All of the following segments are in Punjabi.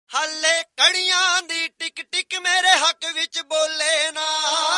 ਹਾਲੇ ਕੜੀਆਂ ਦੀ ਟਿਕ ਟਿਕ ਮੇਰੇ ਹੱਕ ਵਿੱਚ ਬੋਲੇ ਨਾ।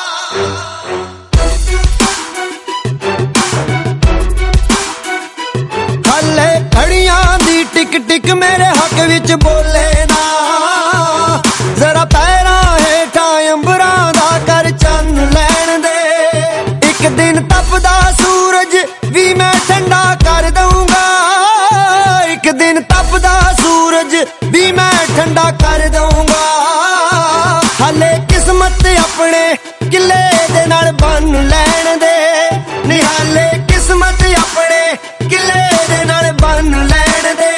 ਹਾਲੇ ਕੜੀਆਂ ਦੀ ਟਿਕ ਟਿਕ ਮੇਰੇ ਹੱਕ ਵਿੱਚ ਬੋਲੇ ਨਾ। ਜ਼ਰਾ ਪੈਰਾਂ ਹੇਠਾਂ ਅੰਬਰਾਂ ਦਾ ਕਰ ਚੰਨ ਲੈਣ ਦੇ। ਇੱਕ ਦਿਨ ਤਪਦਾ ਸੂਰਜ ਵੀ ਮੈਂ ਠੰਡਾ ਕਰ ਦਊਂਗਾ। ਇੱਕ ਦਿਨ ਤਪਦਾ ਸੂਰਜ ਵੀ ਮੈਂ ਠੰਡਾ ਕਰ ਦਊਂਗਾ। ਹਾਲੇ ਕਿਸਮਤ ਆਪਣੇ ਕਿਲੇ ਦੇ ਨਾਲ ਬੰਨ ਲੈਣ ਦੇ। ਨਿਹਾਲੇ ਕਿਸਮਤ ਆਪਣੇ ਕਿਲੇ ਦੇ ਨਾਲ ਬੰਨ ਲੈਣ ਦੇ।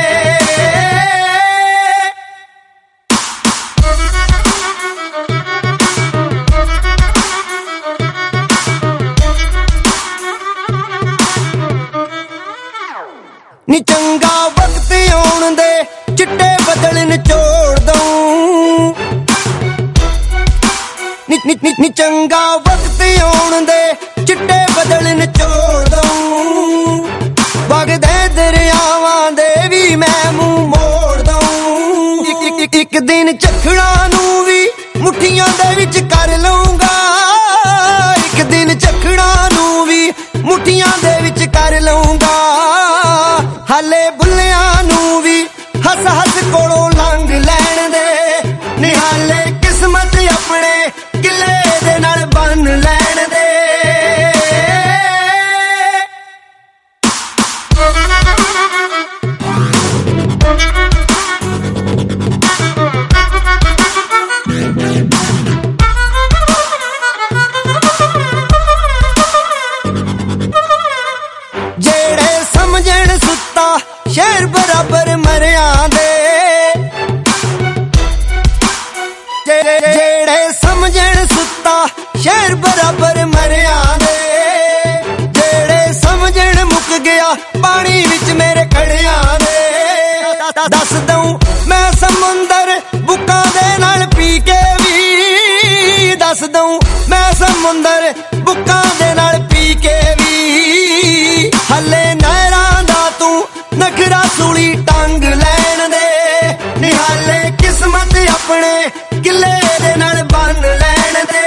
ਨੀ ਚੰਗਾ ਵਕਤ ਆਉਣ ਦੇ ਚਿੱਟੇ ਬੱਦਲ ਨਿਚੋੜ ਦਊਂ। ਨੀ ਚੰਗਾ ਵਕਤ ਆਉਣ ਦੇ ਚਿੱਟੇ ਬੱਦਲ ਨਿਚੋੜ ਦਊਂ। ਵਗਦੇ ਦਰਿਆਵਾਂ ਦੇ ਵੀ ਮੈਂ ਮੂੰਹ ਮੋੜ ਦਊਂ। ਇੱਕ ਦਿਨ ਝੱਖੜਾਂ ਨੂੰ ਵੀ ਮੁੱਠੀਆਂ ਦੇ ਵਿੱਚ ਕਰ ਲਊਂਗਾ। ਇੱਕ ਦਿਨ ਝੱਖੜਾਂ ਨੂੰ ਵੀ ਮੁੱਠੀਆਂ ਦੇ ਵਿੱਚ ਕਰ ਲਊਂਗਾ। ਹਾਲੇ ਬੁੱਲਿਆਂ ਨੂੰ ਵੀ ਹੱਸ ਹੱਸ ਕੋਲੋਂ ਲੰਘ ਲੈਣ ਦੇ। ਨਿਹਾਲੇ ਕਿਸਮਤ ਆਪਣੇ ਕਿਲੇ ਦੇ ਨਾਲ ਬੰਨ ਲੈਣ ਦੇ। ਜਿਹੜੇ ਸਮਝਣ ਸੁੱਤਾ ਸ਼ਹਿਰ ਬਰਾਬਰ ਮਰਿਆਂ ਦੇ। ਜਿਹੜੇ ਸਮਝਣ ਸੁੱਤਾ ਸ਼ਹਿਰ ਬਰਾਬਰ ਮਰਿਆਂ ਦੇ। ਜਿਹੜੇ ਸਮਝਣ ਮੁੱਕ ਗਿਆ ਪਾਣੀ ਵਿੱਚ ਮੇਰੇ ਖੜਿਆਂ ਦੇ। ਦੱਸ ਦਊਂ ਮੈਂ ਸਮੁੰਦਰ ਬੁੱਕਾਂ ਦੇ ਨਾਲ ਪੀ ਕੇ ਵੀ। ਦੱਸ ਦਊਂ ਮੈਂ ਸਮੁੰਦਰ ਬੁੱਕਾਂ ਦੇ ਨਾਲ ਪੀ ਕੇ ਵੀ। ਹੱਲੇ ਨਹਿਰਾਂ ਦਾ ਤੂੰ ਨਖਰਾ ਸੂਲੀ ਟੰਗ ਲੈਣ ਦੇ। ਨਿਹਾਲੇ ਕਿਸਮਤ ਆਪਣੇ ਕਿਲੇ ਦੇ ਨਾਲ ਬੰਨ ਲੈਣ ਦੇ।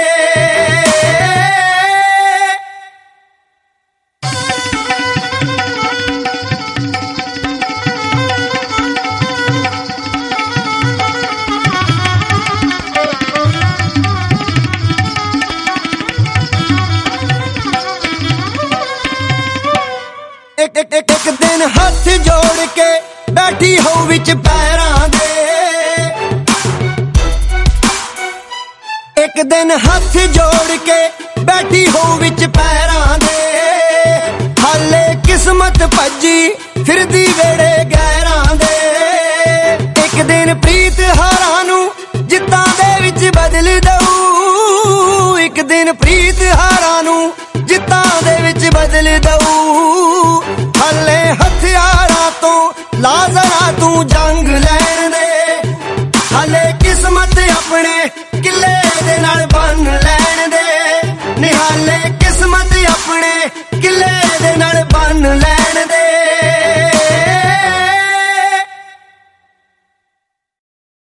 ਇੱਕ ਦਿਨ ਹੱਥ ਜੋੜ ਕੇ ਬੈਠੀ ਹੋ ਵਿੱਚ ਪੈਰਾਂ ਦੇ। ਇੱਕ ਦਿਨ ਹੱਥ ਜੋੜ ਕੇ ਬੈਠੀ ਹੋ ਵਿੱਚ ਪੈਰਾਂ ਦੇ। ਹਾਲੇ ਕਿਸਮਤ ਭੱਜੀ ਫਿਰਦੀ ਵੇੜੇ ਗਹਿਰਾਂ ਦੇ। ਇੱਕ ਦਿਨ ਪ੍ਰੀਤ ਹਾਰਾਂ ਨੂੰ ਜਿੱਤਾਂ ਦੇ ਵਿੱਚ ਬਦਲ ਦਊ। ਇੱਕ ਦਿਨ ਪ੍ਰੀਤ ਹਾਰਾਂ ਨੂੰ ਜਿੱਤਾਂ ਦੇ ਵਿੱਚ ਬਦਲ ਦਊ।